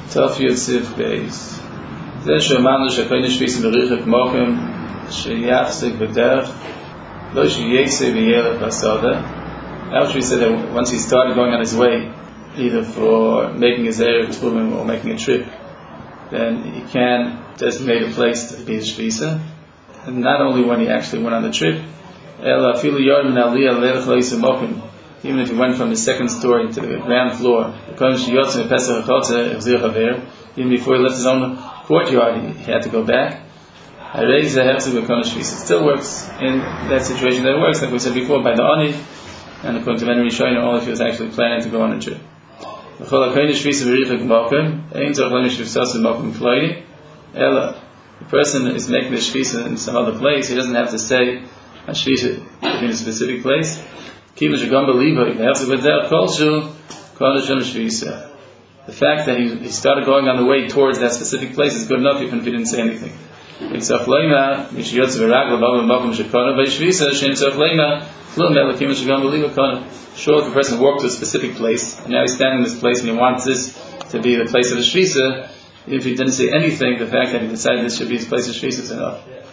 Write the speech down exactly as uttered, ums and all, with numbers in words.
Tov Yud Siv Beis. Zeh she'amanu she'koyin shvisa b'richak mokim she'yachzik b'derech lo she'yesei v'yelech b'asada. After we said that once he started going on his way, either for making his erev tefillin or making a trip, then he can designate a place to be his shvisa. And not only when he actually went on the trip, ela afilu yard min aliyah leilech lo yisei mokim. Even if he went from the second story to the ground floor, even before he left his own courtyard, he had to go back. It still works in that situation. That works, like we said before, by the Ani, and according to many Rishonim, only if he was actually planning to go on a trip. The person is making the shvisa in some other place, he doesn't have to say a shvisa in a specific place. The fact that he, he started going on the way towards that specific place is good enough even if he didn't say anything. Sure, if a person walked to a specific place and now he's standing in this place and he wants this to be the place of the shvisa, if he didn't say anything, the fact that he decided this should be his place of shvisa is enough.